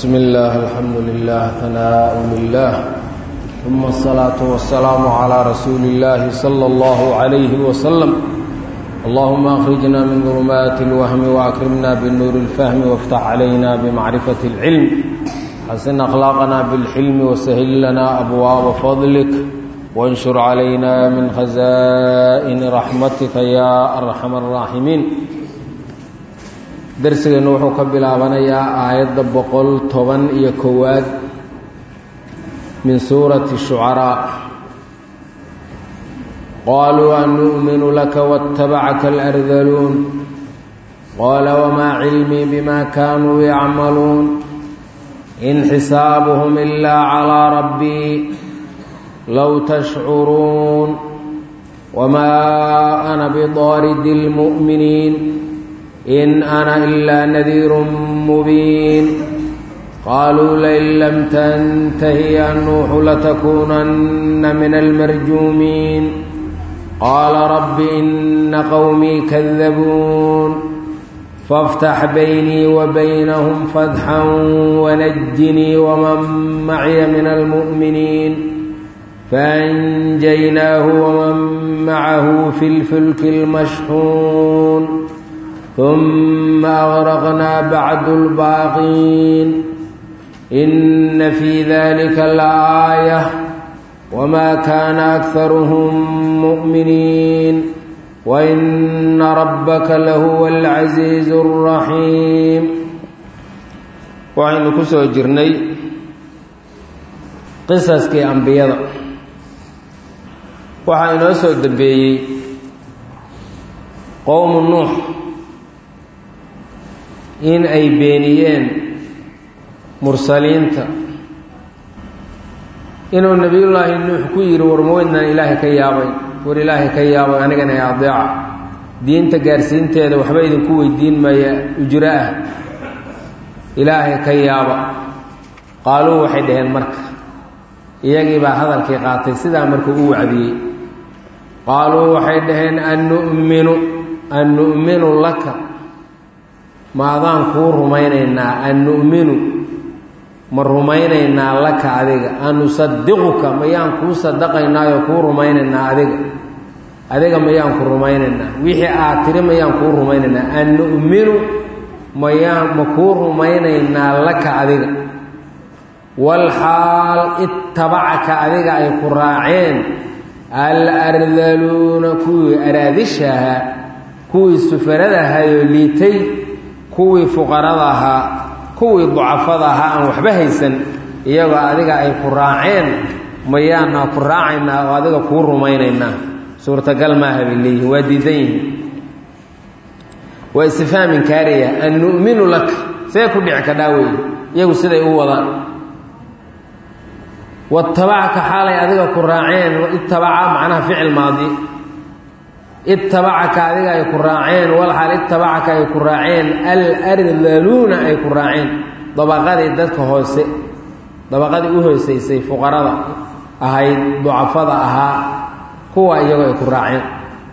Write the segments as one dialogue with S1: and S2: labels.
S1: بسم الله الحمد لله ثناء لله ثم الصلاة والسلام على رسول الله صلى الله عليه وسلم اللهم أخرجنا من ظلمات الوهم وأكرمنا بالنور الفهم وافتح علينا بمعرفة العلم حسن أخلاقنا بالحلم وسهل لنا أبواب فضلك وانشر علينا من خزائن رحمتك يا أرحم الراحمين درسنا wuxuu ka bilaabanayaa aayadda 111 min suurati shu'ara qalu anu'minu laka wattaba'aka al-ardhalun qala wama 'ilmi bima kanu ya'malun in hisabuhum illa 'ala rabbi law tash'urun wama ana bidaridil mu'minin إن أنا إلا نذير مبين قالوا لئن لم تنته يا نوح لتكونن من المرجومين قال رب إن قومي كذبون فافتح بيني وبينهم فتحا ونجني ومن معي من المؤمنين فأنجيناه ومن معه في الفلك المشحون ثم أغرقنا بعد الباقين إن في ذلك لآية وما كان أكثرهم مؤمنين وإن ربك لهو العزيز الرحيم وعين كسو جرني قصص كي أنبياء وعين أسود دبي قوم نوح in ay beeniyeen mursaliinta inuu nabiyullaahi nuux ku yiri warmoodna ilaahay ka yaabay war ilaahay ka yaabay anigana ay adeeca diinta gaarsiinteeda waxba idin ku weydiin maya ujra ah ilaahay ka yaaba qaaluu waxay dhaheen marka iyagii baa hadalkii qaatay sidaa markuu u wacdiyey qaaluu waxay dhaheen annu'minu laka maadaan kuu rumaynaynaa an nu'minu ma rumaynaynaa laka adiga an nusadiquka mayaan kuu sadaqaynaayoo kuu rumaynaynaa adiga mayaan ku rumaynaynaa wixii aad tiri mayaan kuu rumaynaynaa an nu'minu ma kuu rumaynaynaa laka adiga walxaal ittabacaka adiga ay ku raaceen al-ardhaluuna kuwii araadishaha kuwii sufarada ahayoo liitay kuwii fuqarada ahaa kuwii ducafada ahaa aan waxba haysan iyagoo adiga ay ku raaceen mayaana ku raacaynaa oo adiga kuu rumaynaynaa suurtagal maaha bay leeyihin waa diidan yihin waa istifhaamin kaariya an nu'minu laka see ku dhici kadhaa wey iyagu siday u wadaan watabacaka xaalay adiga ku raaceen ittabaca macnaha ficil maadi ittabacaka adiga ay ku raaceen walxaal ittabacaka ay ku raaceen al-ardhaluuna ay ku raaceen dabaqadii dadka hoose dabaqadii u hooseysay fuqarada ahayd ducafada ahaa kuwa iyagoo ay ku raaceen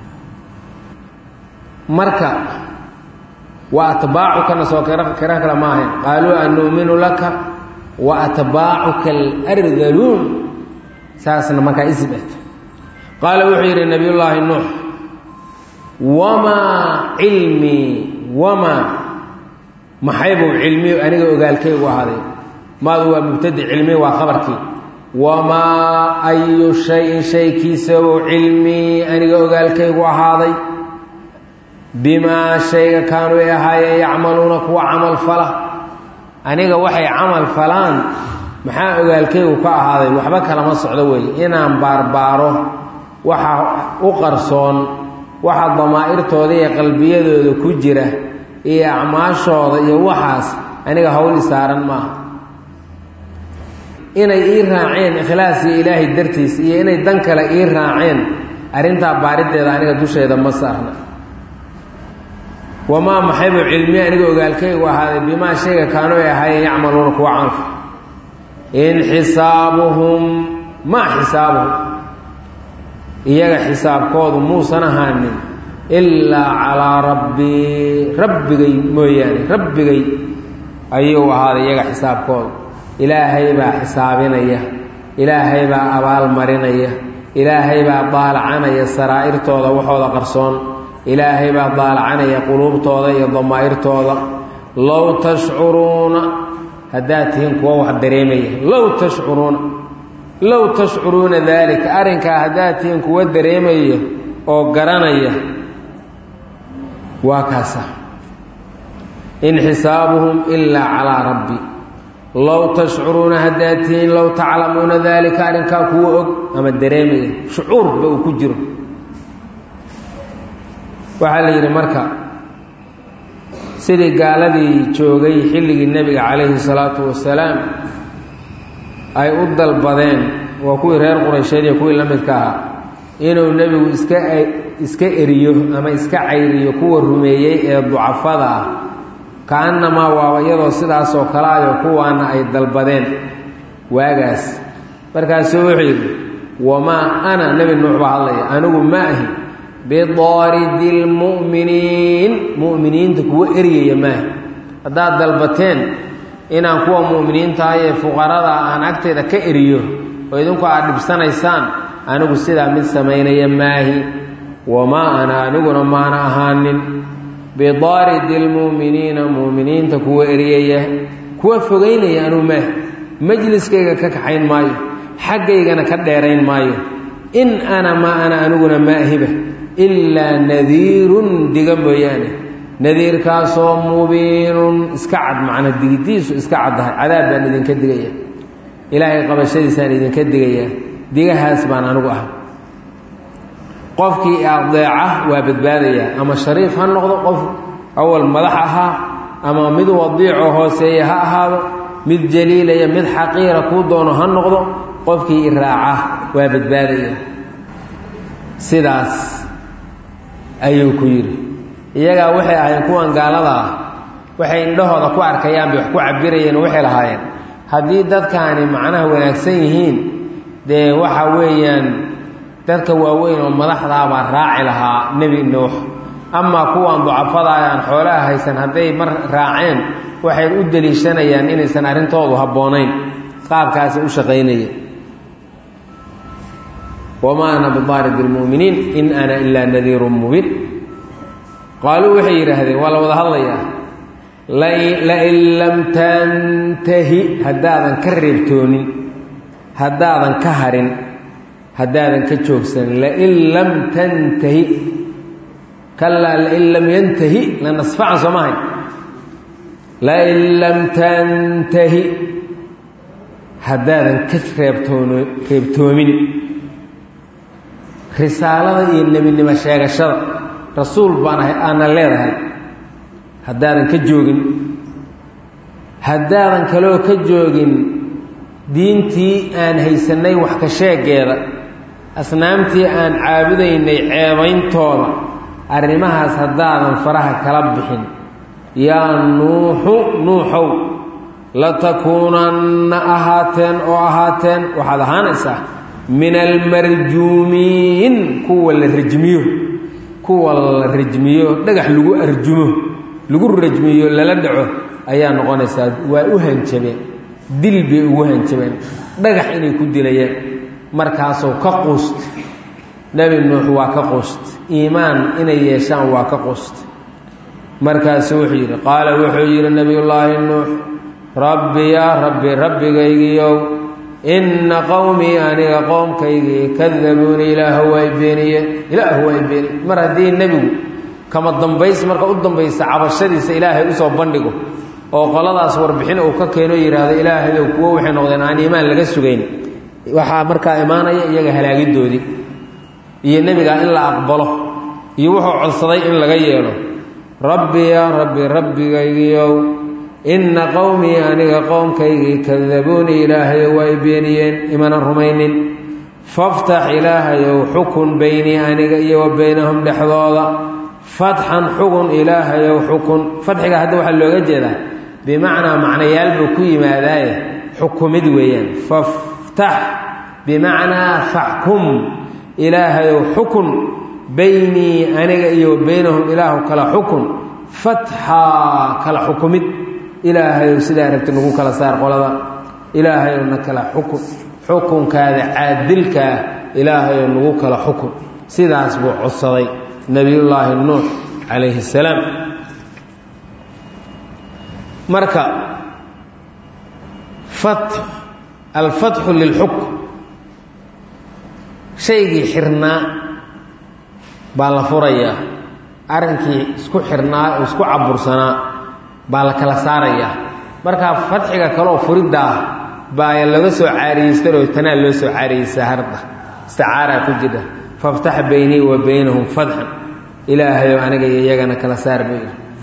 S1: marka wa atbaacukana soo kira kale ma ahayn qaaluu an nu'minu laka wa atbaacuka al-ardhaluun saasna markaa isbet qaala wuxuu yidhi nabiyullaahi nuux wamaa cilmii wamaa maxaybuu cilmiyu aniga ogaalkaygu ahaaday maadu waa mubtadi cilmi waa khabarkii wamaa ayu shayin shaykiisabuu cilmii aniga ogaalkaygu ahaaday bimaa shayga kaanuu ay ahaayeen yacmaluuna kuwa camal fala aniga waxay camal falaan maxaa ogaalkaygu ka ahaaday waxba kalama socdo weeye inaan baarbaaro waxa u qarsoon waxa damaa'irtooda iyo qalbiyadooda ku jira iyo acmaashooda iyo waxaas aniga hawl isaaran maaha inay ii raaceen ikhlaas iyo ilaahay dartiis iyo inay dan kale ii raaceen arrintaa baarideeda aniga dusheeda ma saarna wamaa maxaybu cilmiya aniga ogaalkaygu ahaaday bimaa shayga kaanu ay ahaayeen yacmaluuna kuwa camalfa in xisaabuhum maa xisaabuhum iyaga xisaabkoodu muusan ahaanin ilaa calaa rabbii rabbigay mooyaane rabbigay ayuu ahaaday iyaga xisaabkooda ilaahay baa xisaabinaya ilaahay baa abaal marinaya ilaahay baa daalacanaya saraa'irtooda waxooda qarsoon ilaahay baa daalacanaya quluubtooda iyo damaa'irtooda low tashcuruuna haddaad tihiin kuwa wax dareemaya low tashcuruuna daalika arrinkaa haddaad tihiin kuwa dareemaya oo garanaya waa kaasa in xisaabuhum ilaa calaa rabbi low tashcuruuna haddaad tihiin low taclamuuna daalika arrinkaa kuwa og ama dareemaya shucuurba uu ku jiro waxaa la yidhi marka sidii gaaladii joogay xilligii nebiga calayhi salaatu wasalaam ay u dalbadeen waa kuwii reer quraysheed iyo kuwii la midka ahaa inuu nebigu iska eriyo ama iska cayriyo kuwa rumeeyey ee ducafada ah ka-annamaa waaba iyadoo sidaasoo kale ayo kuwaana ay dalbadeen waagaas markaasuu wuxuu yidhi wamaa ana nebi nuux baa hadlaya anigu ma ahi bidaaridi lmu'miniin mu'miniinta kuwa eryaya maaha haddaad dalbateen inaan kuwa mu'miniinta ah ee fuqarada aan agteeda ka eriyo oo idinku aad dhibsanaysaan anigu sidaa mid samaynaya maahi wamaa ana aniguna maana ahaanin bidaaridi lmu'miniina mu'miniinta kuwa eryaya kuwa fogeynaya anuu maaha majliskayga ka kaxayn maayo xaggaygana ka dheerayn maayo in ana maa ana aniguna maahiba ilaa nadiirun diga mooyaane nadiirkaasoo mubiinun iska cad macna digidiisu iska caddahay cadaab baan idinka digaya ilaahay qabashadiisaan idinka digayaa digahaas baan anigu ah qofkii adeeca waa badbaadayaa ama shariif ha noqdo qof awal madax ahaa ama mid wadiicoo hooseeya ha ahaado mid jaliilaya mid xaqiira kuu doono ha noqdo qofkii iraaca waa badbaadaya sidaas ayuu ku yidhi iyagaa waxay ahaayeen kuwan gaalada ah waxay indhahooda ku arkayaan bay wax ku cabirayeen oo waxay lahaayeen haddii dadkaani macnaha wanaagsan yihiin dee waxa weeyaan dadka waaweyn oo madaxdaabaa raaci lahaa nebi nuux amaa kuwan ducafada aan xoolaha haysan hadday mar raaceen waxay u deliishanayaan inaysan arrintoodu habboonayn qaabkaasay u shaqaynayeen wamaa ana bidaaridi lmu'miniin in ana ilaa nadiirun mubiin qaaluu waxay yidhaahdeen waa la wada hadlayaa lain lam tantahi haddaadan ka reebtoonin haddaadan ka harin haddaadan ka joogsan lain lam tantahi kalaa lain lam yantahi lanasfacan soo mahay lain lam tantahi haddaadan ka reebtoomin risaalada iyo nebinimo sheegashada rasuul baan ahay aana leedahay haddaadan ka joogin haddaadan kaloo ka joogin diintii aan haysannay wax ka sheegeeda asnaamtii aan caabudaynay ceebayntooda arrimahaas haddaadan faraha kala bixin yaa nuuxow latakuunanna ahaateen waxaad ahaanaysaa min almarjuumiin kuwa la rajmiyo dhagax lagu arjumo lagu rajmiyo lala dhaco ayaa noqonaysaa waa u hanjabeen dil bay ugu hanjabeen dhagax inay ku dilayeen markaasoo ka quust nebi nuux waa ka quust iimaan inay yeeshaan waa ka quust markaasu wuxuu yidhi qaala wuxuu yidhi nebiyullaahi nuux rabbi yaa rabbi rabbigaygiiow inna qowmii aniga qoomkaygii kadabuuni ilaahu way beeniyeen mar haddii nebigu kama dambays marka u dambaysa cabashadiisa ilaahay usoo bandhigo oo qoladaas warbixin uu ka keeno yidhaahdo ilaahayow kuwo waxay noqdeen aan iimaan laga sugayn waxaa markaa imaanaya iyaga halaagidoodii iyo nebigaa in la aqbalo iyo wuxuu codsaday in laga yeelo rabbi yaa rabbi rabbigaygiiow inna qowmii aniga qoomkaygii kadabuuni ilaahayow way beeniyeen imanan rumaynin faftax ilaahayow xukun beynii aniga iyo wa beynahum dhexdooda fatxan xugun ilaahayow xukun fadxiga hadda waxaa looga jeedaa bimacnaa macnayaal buu ku yimaadaaye xukumid weeyaan faftax bimacnaa faxkum ilaahayow xukun beynii aniga iyo wa beynahum ilaahu kala xukun fatxaa kala xukumid ilaahayow sidaa rabti nagu kala saar qolada ilaahayow na kala xukun xukunkaada caadilka ah ilaahayow nagu kala xukun sidaas buu codsaday nebiyullaahi nuux calayhi salaam marka alfatxu lilxukm shaygii xirnaa baa la furayaa arrinkii isku xirnaa oo isku cabursanaa baa la kala saarayaa markaa fatxiga kaleoo furidda ah baa laga soo caariyeystanoo tanaa loo soo caariyeysaa harda istacaaraa ku jira faftax baynii wa baynahum fatxan ilaahayow aniga iyo iyagana kala saar bay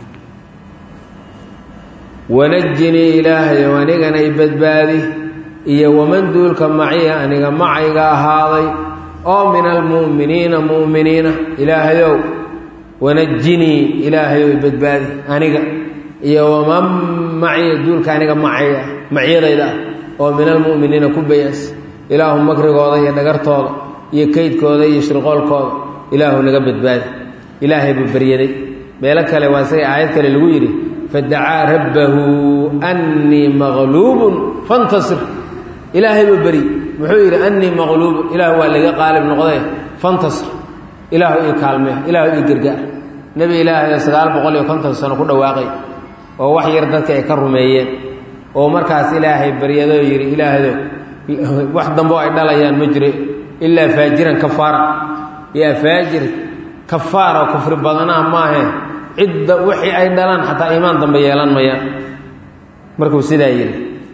S1: wanajinii ilaahayow anigana i badbaadi iyo waman duulka maciya aniga macayga ahaaday oo min almu'miniina mu'miniina ilaahayow wanajinii ilaahayow i badbaadi aniga iyo waman maciya duulka aniga maciyadayda ah oo min almu'miniina ku bayaas ilaahu makrigooda iyo dhagartooda iyo kaydkooda iyo shirqoolkooda ilaahu naga badbaadi ilaahay buu baryaday meelo kale waa isaga aayad kale lagu yidhi fadacaa rabbahu annii maqluubun fantasir ilaahay buu beri muxuu yidhi annii maqluubun ilaahu waa laga qaalib noqday fantasir ilaahu ii kaalmee ilaahu ii gargaar nebi ilaahay 950 sano ku dhawaaqay oo wax yar dadka ay ka rumeeyeen oo markaas ilaahay baryado yiri ilaahdo wax dambo ay dhalayaan ma jiro ilaa faajiran kafaara ya faajir kafaara kufr badana ma ahayn cid wixii ay dhalaan xataa iimaan dambe yeelan maya markuu sidaa yiri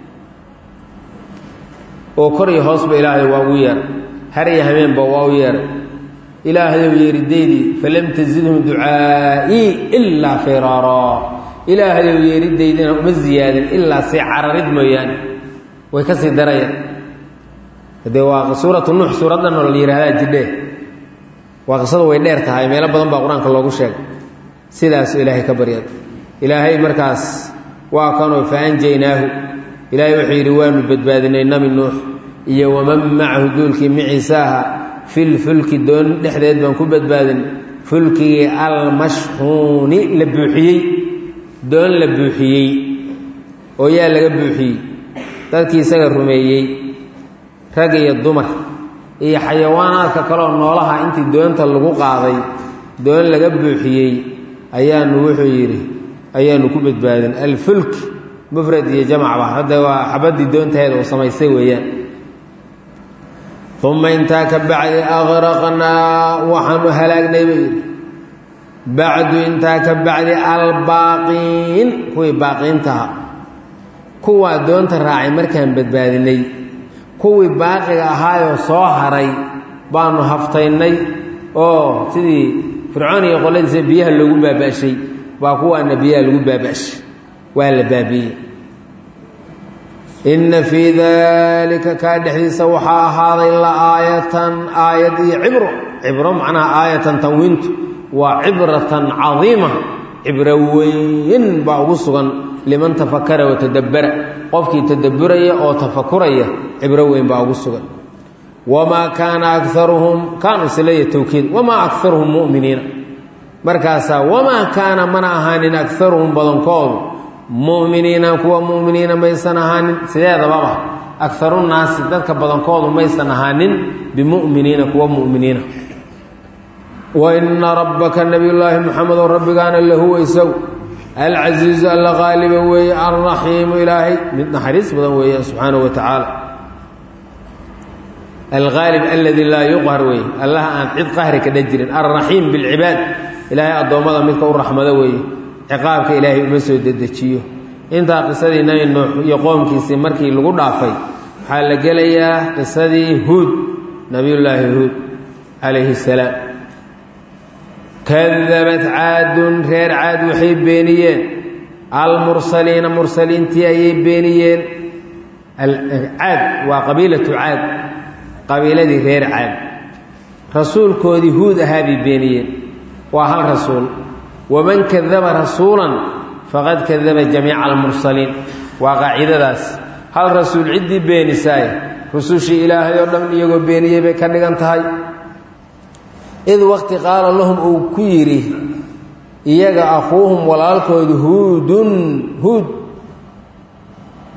S1: oo kor iyo hoos ba ilaahay waa ugu yeer har iyo habeen ba waa u yeer ilaahay yeerideedii falam tazidhum du'aa'i illa firara ilaahay yeerideedina uma ziyaadin illa si cararid mooyaan way ka sii darayaan hadee waa suuratu nuux suuradan oo la yiraahdaa jidhe waa qisada way dheer tahay meel badan baa quraanka loogu sheegay sidaas ilaahay ka baryad ilaahay markaas waa kanoo faanjeynaahu ilaahay wuxuu yiri waanu badbaadinay nabi nuux iyo waman ma'ahu dulki miisaaha fil fulki doon dhexdeed baan ku badbaadin fulki al mashhuni la buuxiyay doon la buuxiyay oo yaa laga buuxiyay dadkii isaga rumeeyay rag iyo dumar iyo xayawaanaadka kale oo noolaha intii doonta lagu qaaday doon laga buuxiyay ayaanu wuxuu yiri ayaanu ku badbaadin al fulk mufrad iyo jamc ba hada waa xabadii doonteeda oo samaysay weeyaan ثم انتا كبعد أغرقنا وحن هلاقنا بعد انتا كبعد الباقين كوي باقين تها كوا دون تراعي مركان بدبادني كوي باقي أهايو صوحري بانو هفتيني سيدي فرعوني يقول لنسي بيها اللي قول باباشي وكوا النبيها اللي قول باباشي ولا بابي إن في ذلك كان حديث وحا هذا إلا آية عبرة معناها آية تنوينت وعبرة عظيمة عبروين باوسغا لمن تفكر وتدبر قفكي تدبرية أو تفكرية عبروين باوسغا وما كان أكثرهم كانوا سلية توكيد وما أكثرهم مؤمنين مركاسا وما كان من أهان أكثرهم بضنقاض مؤمنين كوا مؤمنين ما يسنهان سيدا بابا أكثر الناس ذلك بدنقاض ما يسنهان بمؤمنين كوا مؤمنين وإن ربك النبي الله محمد ربك أنا اللي هو يسوي العزيز الغالب وهي الرحيم إلهي من حريص بدن وهي سبحانه وتعالى الغالب الذي لا يقهر وهي الله أن عد قهرك دجر الرحيم بالعباد إلهي الضوامضة مثل الرحمة وهي عقابك إلهي مسو ددجيو انت قصدي نبي نوح يقوم كيسي markii lagu dhaafay waxa la gelayaa qisadii Hud nabi Allah Hud alayhi salam كذبت عاد غير عاد وحي بينيين المرسلين مرسلين تي بينيين العاد وقبيله عاد قبيله غير عاد رسول كودي هود هذه بينيين وهل رسول ومن كذب رسولا فقد كذب جميع المرسلين وقاعده داس هل رسول عدي بين ساي رسوشي الهي ودم يغو بينيه بي كدغنتahay إذ وقت قال لهم او كيري iyaga akhuhum walaalkoodu hud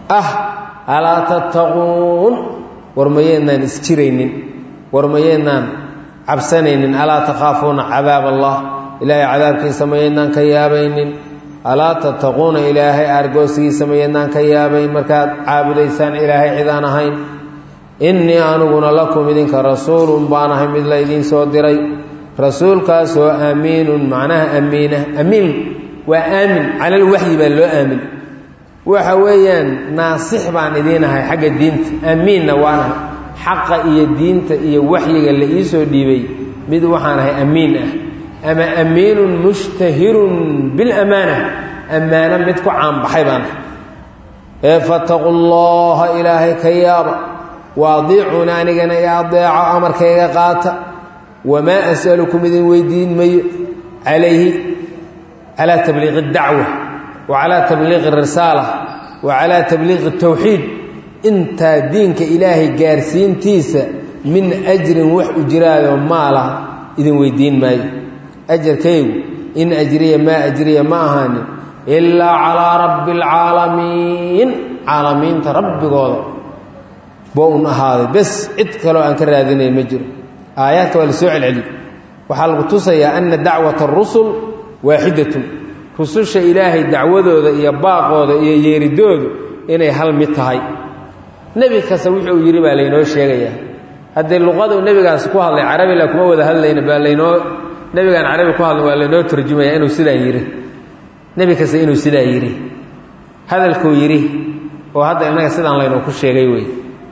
S1: alaa tattaquun warmayeennaan isjiraynin warmayeennaan cabsanaynin alaa takhaafuuna cadaab allah ilaahay cadaabkiisa mayeennaan ka yaabaynin alaa tattaquuna ilaahay aargoosigiisa mayeennaan ka yaabayn markaad caabudaysaan ilaahay cidaan ahayn innii aniguna lakum idinka rasuulun baan ahay mid la idiin soo diray rasuulkaasoo aamiinun macnaha amiina amiin waa aamin calal waxyi baa loo aamin waxa weeyaan naasix baan idiin ahay xagga diinta amiinna waanahay xaqa iyo diinta iyo waxyiga la ii soo dhiibay mid waxaan ahay amiin ah ama amiinun mushtahirun bilamaana ammaano mid ku caanbaxay baan ahay fattaqu llaha ilaahay ka yaaba waadiicuuna anigana i adeeco amarkayga qaata wamaa as'alukum idin weydiin mayo calayhi calaa tabliiqi اdacwa wa calaa tabliiqi اrisaala wa calaa tabliiqi اtawxiid intaa diinka ilaahay gaarsiintiisa min ajrin wax ujiraayo maalah idin weydiin maayo ajarkaygu in ajriya maa ajriya ma ahaanin ilaa calaa rabbi اlcaalamiin caalamiinta rabbigooda boo un ahaaday bes cid kaloo aan ka raadinay ma jiro aayaadka waa la soo celceliy waxaa lagu tusayaa ana dacwata arusul waaxidatun rususha ilaahay dacwadooda iyo baaqooda iyo yeeridoodu inay hal mid tahay nebi kasta wuxuu yidhi baa laynoo sheegayaa haddii luqadu nebigaas ku hadlay carabila kuma wada hadlayna baa laynoo nebigaan carabi ku hadlay waa laynoo turjumayaa inuu sidaa yidhi nebi kasta inuu sidaa yidhi hadalkuu yidhi oo hadda innaga sidaan laynooku sheegay wey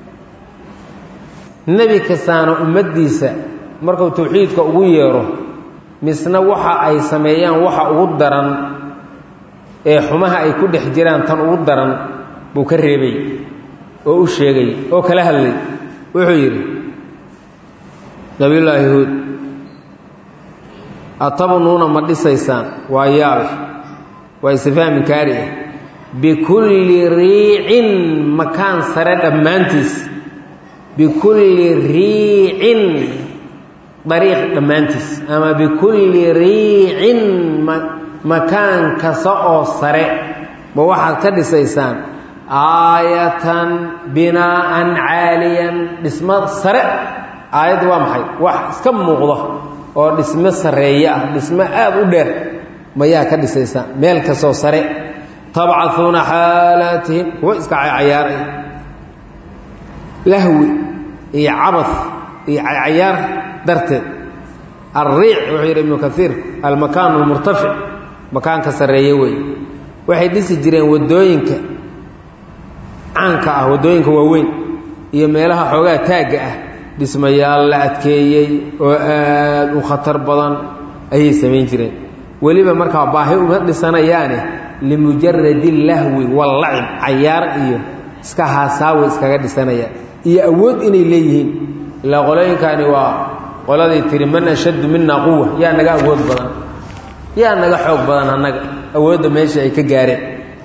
S1: nebi kastaana ummaddiisa markuu tawxiidka ugu yeero misna waxa ay sameeyaan waxa ugu daran ee xumaha ay ku dhex jiraan tan ugu daran buu ka reebay oo u sheegay oo kala hadlay wuxuu yidhi nabiyullaahi huud atabnuuna ma dhisaysaan waa yaabe waa istifhaam inkaari ah bikulli riicin makaan sare dhammaantiis bikulli riicin dariiq dhammaantiis ama bikulli riicin makaan kasta oo sare ma waxaad ka dhisaysaan aayatan binaa'an caaliyan dhismo sare aayaddu waa maxay wax iska muuqdo oo dhismo sarreeye ah dhismo aada u dheer mayaa ka dhisaysaan meel kastoo sare tabcahuuna xaalaatihim kuwa iska caycayaaray lahwi iyo cabad iyo caycayaar darteed alriic wuxuu yidhi ibnu kaiir almakaanu almurtafic makaanka sarreeye wey waxay dhisi jireen waddooyinka caanka ah waddooyinka waaweyn iyo meelaha xoogaa taagga ah dhismayaal la adkeeyey oo aad u khatar badan ayay samayn jireen weliba markaa baahi uma dhisanayaane limujaradi lahwi wallacib cayaar iyo iska haasaawe iskaga dhisanayaan iyo awood inay leeyihiin ilaa qolooyinkaani waa qoladii tiri man ashaddu minna quwa yaa naga awood badan yaa naga xoog badan annaga awoodda meesha ay ka gaareen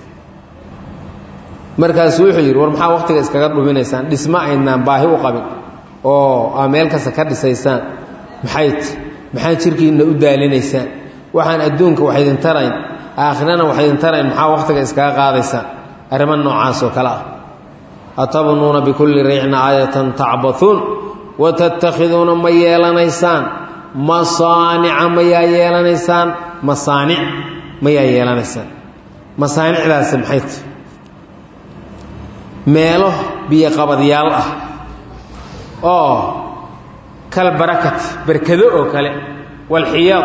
S1: markaasuu wuxuu yidhi war maxaa wakhtiga iskaga dhuminaysaan dhismo aynaan baahi u qabin oo aa meel kasta ka dhisaysaan maxaa jirkiinna u daalinaysaan waxaan adduunka wax idin tarayn aakhirana wax idin tarayn maxaa wakhtiga iskaga qaadaysaan arrimo noocaas oo kale ah atabnuuna bikulli riicin aayatan tacbathuun watattakhiduuna ma yeelanaysaan masaanica mayaa yeelanaysaan masaanic mayaa yeelanaysaan masaanicdaasi maxay tahy meelo biyoqabadyaal ah oo kal barakat barkado oo kale walxiyaad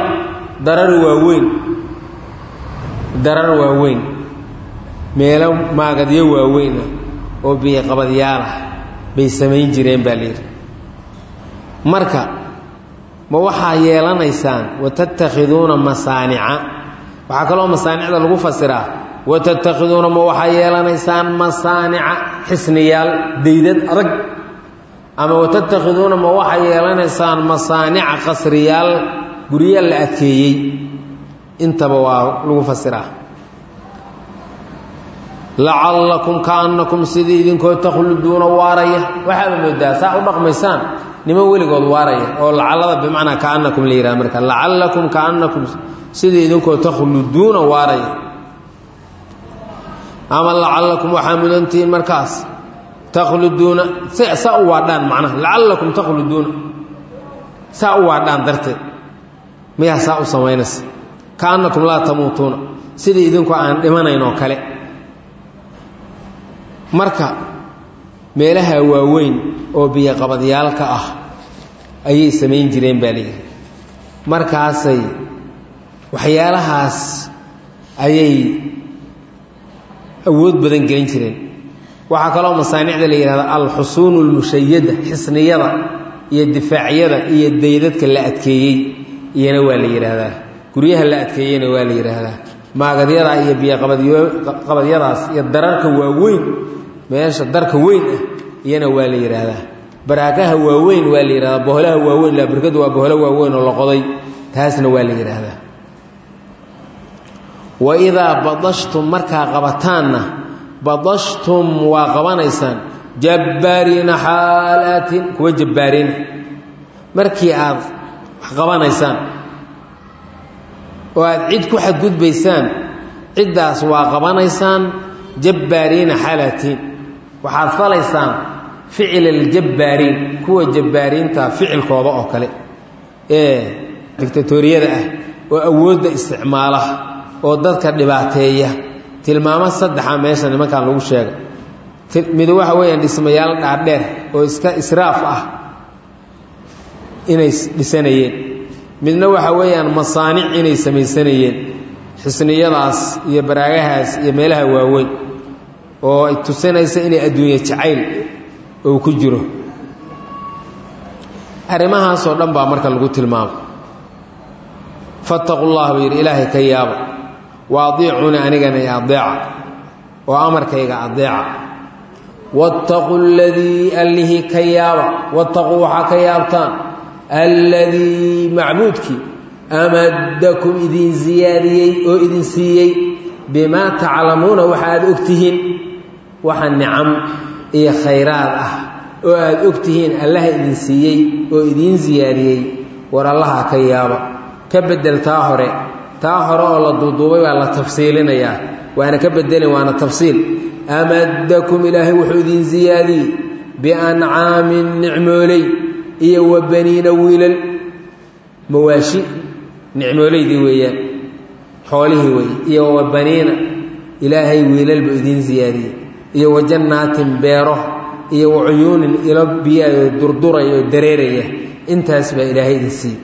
S1: darar waaweyn meelo maagadyo waaweyn ah oo biyoqabadyaal ah bay samayn jireen baa layidhi marka ma waxaa yeelanaysaan watattakhiduuna masaanica waxaa kaloo masaanicda lagu fasiraa watattakhiduuna ma waxaa yeelanaysaan masaanica xisniyaal daydad adag ama watattakhiduuna ma waxaa yeelanaysaan masaanica qasriyaal gurya la adkeeyey intaba waa lagu fasiraa lacallakum kaannakum sidii idinkoo takhluduuna waaraya waxaaba moodaa saa u dhaqmaysaan niman weligood waaraya oo lacallada bimacnaa kaannakum la yidhaha marka lacallakum kaannakum sidii idinkoo takhluduuna waaraya ama lacallakum waxaa mudantihiin markaas takhluduuna saa u waadhaan macnaha lacallakum takhluduuna saa u waadhaan darteed miyaa saa u samaynaysa kaannakum laa tamuutuuna sidii idinku aan dhimanayn oo kale marka meelaha waaweyn oo biyoqabadyaalka ah ayay samayn jireen baa leeyihi markaasay waxyaalahaas ayay awood badan gelin jireen waxaa kaloo masaanicda la yidhahda alxusuunu almushayada xisniyada iyo difaacyada iyo daydadka la adkeeyey iyana waa la yidhaahdaa guryaha la adkeeyeyna waa la yidhaahdaa maagadyada iyo biyoqabadyadaas iyo dararka waaweyn meesha darka weyn ah iyana waa la yidhaahdaa baraakaha waaweyn waa la yidhahdaa boholaha waaweyn laaburkadu waa boholo waaweyn oo la qoday taasna waa la yidhaahdaa waidaa badashtum markaa qabataanna badashtum waa qabanaysaan jabbaariina xaalaatin kuwa jabbaariina markii aad wax qabanaysaan oo aad cid ku xadgudbaysaan ciddaas waa qabanaysaan jabbaariina xaalaatiin waxaad falaysaan ficil aljabbaariin kuwa jabbaariinta ficilkooda oo kale ee dictatoriyada ah oo awoodda isticmaala oo dadka dhibaateeya tilmaamo saddexa meesha nimankan lagu sheegay mid waxa weeyaan dhismayaal dhaadheer oo iska israaf ah inay dhisanayeen midna waxa weeyaan masaanic inay samaysanayeen xisniyadaas iyo baraagahaas iyo meelaha waaweyn oo ay tusinaysa inay adduunye jacayl oo ku jiro arrimahaasoo dhan baa marka lagu tilmaamay fattaqu llah buu yidhi ilaahay ka yaaba wa adiicuuna anigana i adeeca oo amarkayga adeeca wattaquu aladii allihii ka yaaba wattaquu waxaa ka yaabtaan alladii macbuudkii amaddakum idin siyaadiyey oo idin siiyey bimaa taclamuuna waxa aad og tihiin waxa nicam iyo khayraad ah oo aad og tihiin allaha idin siiyey oo idiin siyaadiyey war allaha ka yaaba ka bedel taa hore oo la duuduubay baa la tafsiilinayaa waana ka bedelin waana tafsiil amaddakum ilaahay wuxuu idin siyaadiyey biancaamin nicmooley iyo wa baniina wiilal mawaashi nicmooleydii weeyaan xoolihii weeye iyo wa baniina ilaahay wiilal buu idin siyaadiyey iyo wa jannaatin beero iyo wa cuyuunin ilo biyaayoo durduraya oo dareeraya intaas baa ilaahay idin siiyey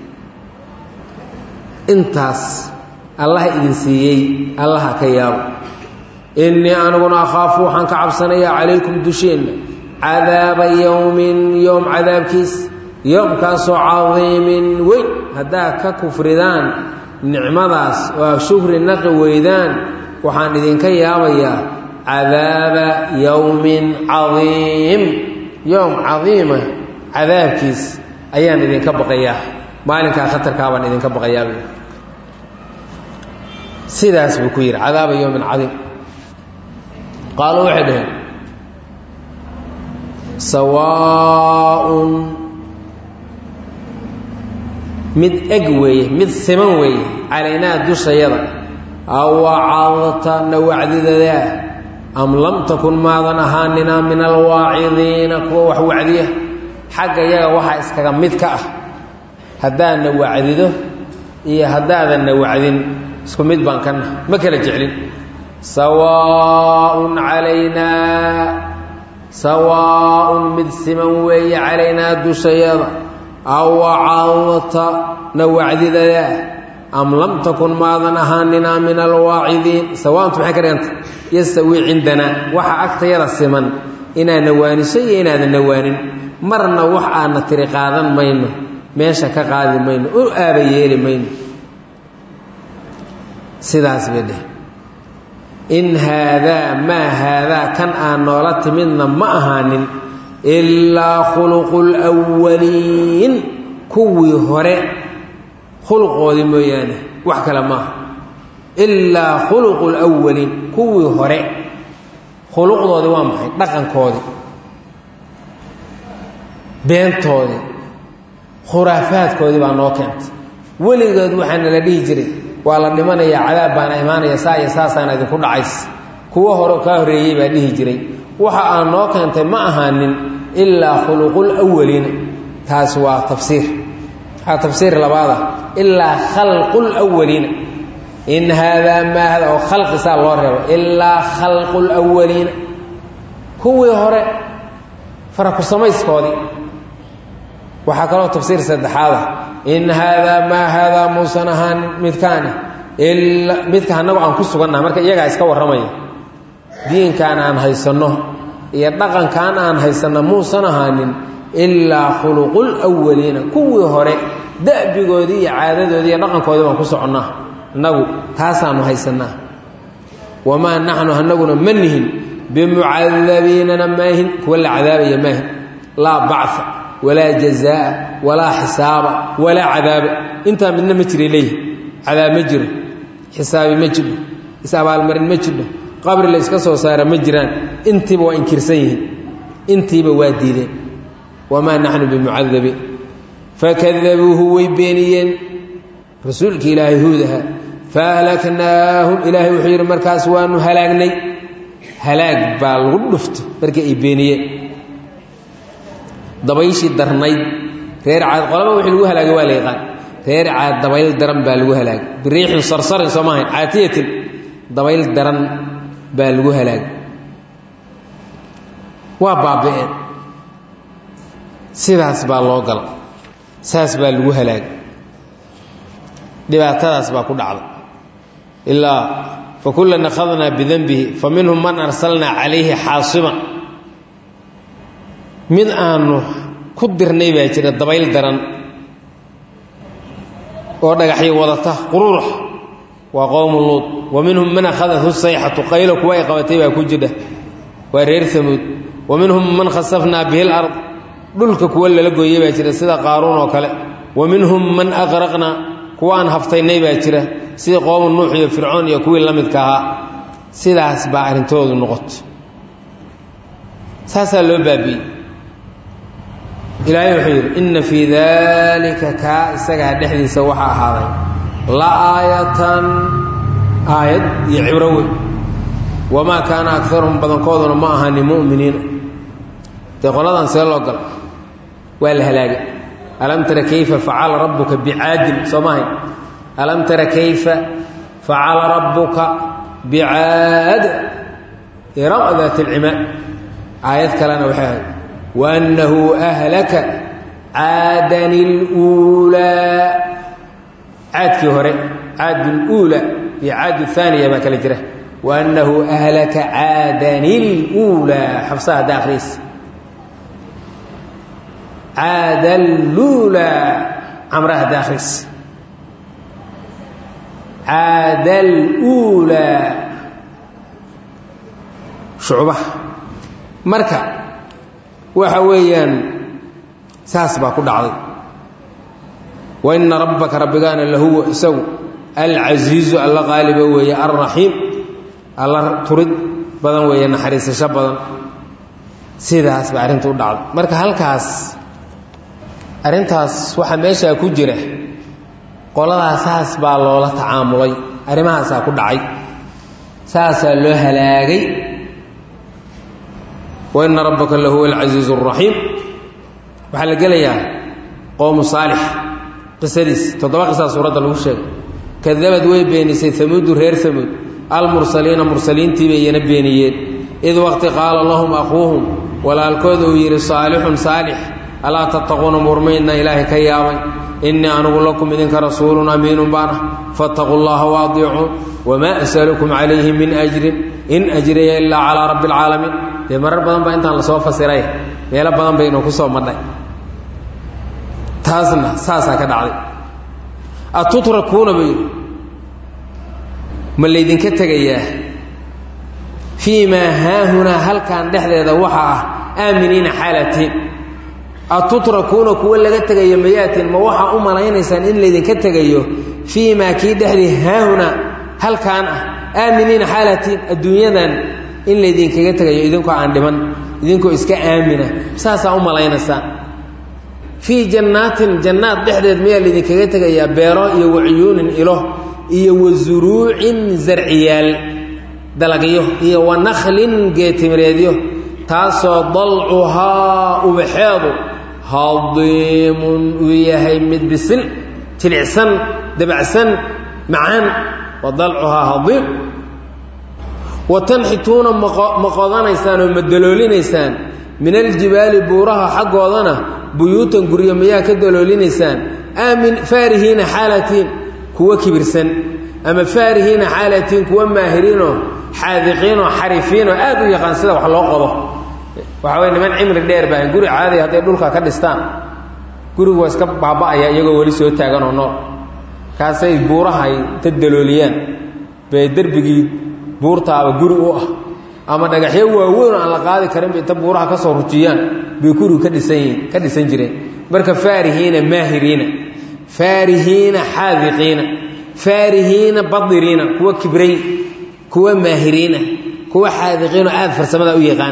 S1: intaas allah idin siiyey allaha ka yaabo innii aniguna akhaafu waxaan ka cabsanayaa calaykum dusheenna cadaaba yowmin yowm cadaabkiis yowmkaasoo cadiimin weyn haddaad ka kufridaan nicmadaas oo shukri naqi weydaan waxaan idinka yaabayaa cadaaba yowmin cadiim yowm cadiima cadaabkiis ayaan idinka baqayaa maalinkaa khatarkaa baan idinka baqayaa sidaas buu ku yidhi cadaaba yowmin cadiim qaaluu waxay dhaheen sawaaun mid eg weeye mid siman weeye calaynaa dushayada awacadta na wacdidadaa am lam takun maadan ahaaninaa min alwaacidiina kuwa wax wacdiya xagga yaga waxaa iskaga mid ka ah haddaadna wacdido iyo haddaadanna wacdin isku mid baan ka nahay ma kala jeclin sawaaun calaynaa sawaaun mid siman weeye calaynaa dushayada awacadta na wacdidadaa am lam takun maadan ahaaninaa min alwaacidiin sawaantu maxay ka dhiganta yastawii cindanaa waxa agtayada siman inaadna waaniso iyo inaadan nawaanin marna wax aadna tiri qaadan mayno meesha ka qaadi mayno u aaba yeeli mayno sidaas bay dheh in haadaa maa haadaa kan aan noola timidna ma ahaanin ilaa khuluqu lwaliin kuwii hore khuluqoodii mooyaane wax kale maaha ilaa khuluqu lwaliin kuwii hore khuluqdoodii waa maxay dhaqankoodii beentoodii khuraafaadkoodii baa noo keentay weligeed waxaana la dhihi jiray waa la dhimanayaa cadaab baana imaanaya saa iyo saasaana idinku dhacays kuwa hore ka horeeyay baa dhihi jiray waxa aan noo keentay ma ahaanin ilaa khuluqul awwaliin taas waa tafsiir ha tafsiir labaada ilaa khalqul awwaliin in hada ma hada oo khalq sa loo reebo ilaa khalqul awwaliin kuwii hore faraku samayskoodii waxa kale oo tafsiir saddexaada in hada ma hada musanahan midkaani illa midka anagu aan ku sugannahay marka iyaga iska waramay diinkan aan haysano iyo dhaqankan aan haysano musanahanin illa khuluqul awwaliin kuwii hore daabigoodii iyo caadadoodii iyo dhaqankoodii baan ku soconnaa anagu taasaanu haysanaa wama nahnu anaguna manhin bimu'adhabiina maahin kuwa la cadaabaya maahin la ba'th wala jazaa wala hisaaba wala cadaab inta midna ma jiray leey cadaab ma jiro xisaabi ma jiro isaabal marin ma jiro qabri la iska soo saara ma jiraan intiba waa inkirsan yihiin intiba waa diideen wama nahnu bimu'adhabi fakadhabuhu way beeniyeen rasuulka ilaahay huudaha fahlaknaahum ilaahay wuxuu yiri markaas waanu halaagnay halaag baa lagu dhufto markii ay beeniyeen dabayshii darnayd reer caad qolaba wixii lagu halaagay waa la yaqaan reer caad dabayl daran baa lagu halaagay biriixin sarsarin soomahan caatiyatin dabayl daran baa lagu halaagay waa baabeen sidaas baa loo gal saas baa lagu halaagay dhibaatadaas baa ku dhacday ilaa fakullan akhadna bidanbihi faminhum man arsalna alayhi hasiban mid aanu ku dirnay baa jira dabayl daran oo dhagaxyo wadata qurur wa qawm lut wa minhum man akhadhathu sayhatu qayla kuwa ay qabatay baa ku jira waa reer Thamud wa minhum man khasafna bihi al-ard dhulka kuwa la gooyay baa jira sida qaaruun oo kale wa minhum man aghraqna kuwa aan haftaynay baa jira sida qowm nuux iyo fircoon iyo kuwii la midka ahaa sidaas baa arintoodu noqotay saasa loo baabiyay ilaahay wuxuu yiri inna fi dhalika ka isaga dhexdiisa waxa ahaaday la aayatan aayad iyo cibrawi wama kana aktharuhum badankooduna ma ahani mu'miniin taqoladan see loo gal waa la halaagay alam tara kayfa fa'ala rabbuka bi'adin samaay alam tara kayfa fa'ala rabbuka bi'ad iram dhat al-imad ayat kalana waxay wa annahu ahlaka adan al-ula aadki hore aad al-ula iyo aad al-thaniya ba kala jira wa annahu ahlaka adan al-ula hafsa dakhlis عاد الأولى عمرها داخلس عاد الأولى شعبة مركا وحويا ساسبا كل عظيم وإن ربك ربكان اللي هو سو العزيز الله غالب ويا الرحيم الله ترد بدن ويا نحرس شبدن سيداس بعرنتو دعد مركا هلكاس arintaas waxa meesha ku jira qoladaas saas baa loola tacaamulay arimahaas ku dhacay saas loo halaagay wa inna rabbaka lahu al-azizur rahim waxa la galayaa qowm salih qisadiis todoba qisas suurada lagu sheegay kadabad way beenisay thamud reer thamud al-mursaliina mursaliintii bayna beeniyeen id waqti qaala lahum aquhum walaalkoodu yiri salihun salih ألا تتقون مرمينا إلهي كيابا إني أنقول لكم إذنك رسول أمين بانا فاتقوا الله واضيعون وما أسألكم عليه من أجر إن أجري إلا على رب العالمين لمرر بدن بأنت الله سوف سيريه يلا بدن بينه كسو مدى تازنا ساسا كدعي أتتركون بي ما اللي إذنك تغياه فيما هاهنا هل كان دحديدا وحا آمنين حالتين أتتركون كل لغا تغيو مياتين ما waxa u maleynaysan in leedin ka tagayo fiima ki dhaxdi haahuna hal kaan aaminiin xaalatin adduunyadan in leedin kaga tagayo idinku aan dhiman idinku iska aamina saasa u maleynaysan fi jannatin jannat dhaxdeed meel leedin kaga tagaya beero iyo waciyuunin ilo iyo wazuruu'in zar'iyal dalagyo iyo wanakhlin geetimireedyo taasoo dalcuhaa ubaxeedu hadiimun uu yahay mid bisil jilicsan dabacsan macaan wadalcuhaa hadiim watanxituuna ma qodanaysaan oo ma daloolinaysaan min aljibaali buuraha xaggoodana buyuutan guryo miyaa ka daloolinaysaan aamin faarihiina xaalatiin kuwa kibirsan ama faarihiina xaalatiin kuwa maahiriinoo xaadiqiinoo xarifiinoo aad u yaqaan sida wax loo qodo waxaa way niman cimri dheer baa guri caadiya hadday dhulka ka dhistaan gurigu waa iska baaba'aya iyagoo weli soo taagan oo nool kaasay buuraha ay ta dalooliyaan bay derbigii buurtaaba guri u ah ama dhagaxyo waaweyn aan la qaadi karin bay inta buuraha ka soo rujiyaan bay gurigu ka dhisan jireen marka faarihiina maahiriina faarihiina xaadiqiina faarihiina badiriina kuwa kibray kuwa maahiriina kuwa xaadiqiinoo aad farsamada u yaqaan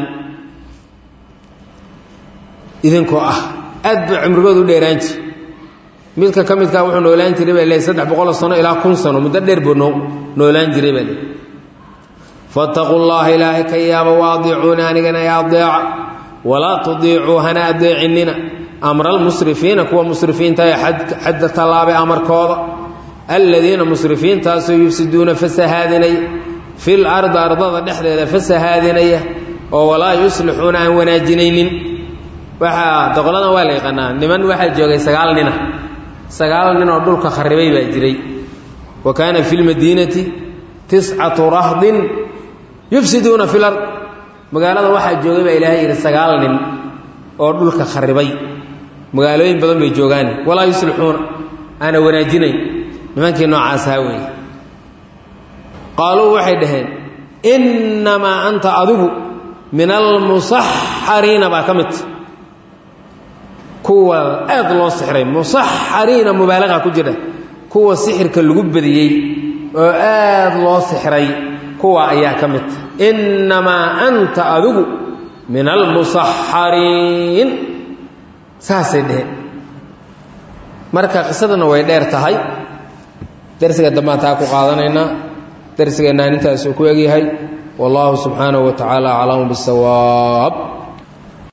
S1: idinkoo ah aad ba cumrigoodu u dheeraan jir midka ka midkaa wuxuu noolaan jiray baa leeyahay 300 sano ilaa 1000 sano muddo dheer buu noolaan jiray baa leeyahay fattaqu llaha ilaahay ka yaaba waadiicuuna anigana ya adeeca walaa tudiicuu hana adeecinina amra almusrifiina kuwa musrifiinta ee xadda tallaabay amarkooda aladiina musrifiintaasoo yufsiduuna fasahaadinaya fil ardi ardada dhexdeeda fasahaadinaya oo walaa yuslixuuna aan wanaajinaynin waxaa doqoladan waa la yaqaanaa niman waxaa joogay 9 nina 9 nin oo dhulka kharibay baa jiray wa kaana fi lmadiinati 9 rahdin yufsiduuna fil ard magaalada waxaa joogay baa ilaahay yidhi 9 nin oo dhulka kharibay magaalooyin badan bay joogaan walaa yuslixuuna ana wanaajinayn nimankii noocaas ahaa weeye qaaluu waxay dhaheen innamaa anta adigu min almusaxariina baa ka mid kuwa aad loo sixray musaxariina mubaalaqa ku jira kuwa sixirka lagu badiyey oo aad loo sixray kuwa ayaa ka mid innamaa anta adigu min almusaxariin saasay dheheen marka qisadana way dheer tahay darsiga dambaan taa ku qaadanaynaa darsigeenaan intaasuu ku egyahay wallahu subxaanahu wa tacaala aclamu bisawaab